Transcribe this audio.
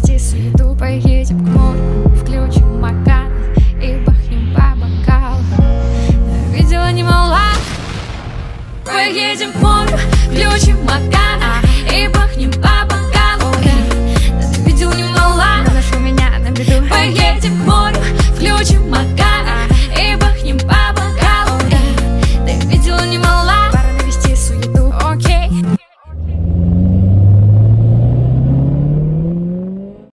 Отпусти суету, поедем к морю, включим Макан и бахнем по бокалу. Видела немало. Поедем к морю, включим Макан и бахнем по